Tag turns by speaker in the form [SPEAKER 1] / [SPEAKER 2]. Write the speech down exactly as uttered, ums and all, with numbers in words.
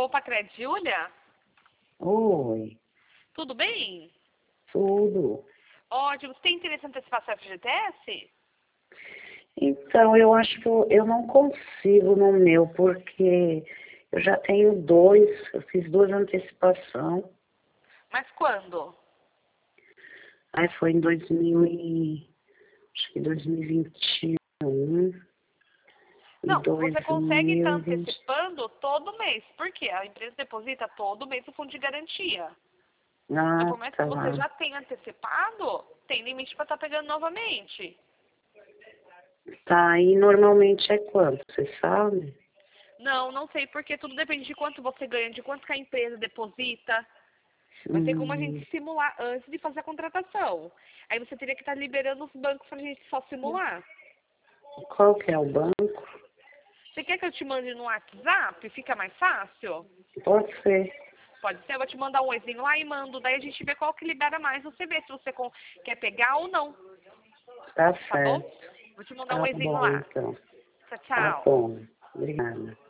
[SPEAKER 1] Poupa Cred, Júlia?
[SPEAKER 2] Oi,
[SPEAKER 1] Tudo bem?
[SPEAKER 2] tudo.
[SPEAKER 1] Ótimo. Você tem interesse em antecipar seu F G T S?
[SPEAKER 2] Então, eu acho que eu, eu não consigo no meu, porque eu já tenho dois, eu fiz duas antecipações.
[SPEAKER 1] Mas quando?
[SPEAKER 2] Aí foi em dois mil e, acho que dois mil e vinte e um e
[SPEAKER 1] Não, você consegue estar
[SPEAKER 2] dois mil e vinte.
[SPEAKER 1] antecipando todo mês. Por quê? A empresa deposita todo mês o fundo de garantia. Então,
[SPEAKER 2] Ah,
[SPEAKER 1] por mais que
[SPEAKER 2] tá.
[SPEAKER 1] você já tenha antecipado, tem limite para estar pegando novamente.
[SPEAKER 2] Tá, e normalmente é quanto, você sabe?
[SPEAKER 1] Não, não sei, porque tudo depende de quanto você ganha, de quanto que a empresa deposita. Vai ter como a
[SPEAKER 2] Hum,
[SPEAKER 1] gente simular antes de fazer a contratação. Aí você teria que estar liberando os bancos para a gente só simular.
[SPEAKER 2] qual que é o banco?
[SPEAKER 1] Você quer que eu te mande no WhatsApp? Fica mais fácil?
[SPEAKER 2] Pode ser.
[SPEAKER 1] Pode ser, eu vou te mandar um oizinho lá e mando. Daí a gente vê qual que libera mais. Você vê se você com- quer pegar ou não.
[SPEAKER 2] Tá
[SPEAKER 1] Tá bom?
[SPEAKER 2] certo.
[SPEAKER 1] Vou te mandar um
[SPEAKER 2] Tá
[SPEAKER 1] oizinho
[SPEAKER 2] bom,
[SPEAKER 1] lá.
[SPEAKER 2] então.
[SPEAKER 1] Tchau,
[SPEAKER 2] Tá
[SPEAKER 1] tchau.
[SPEAKER 2] bom. Obrigada.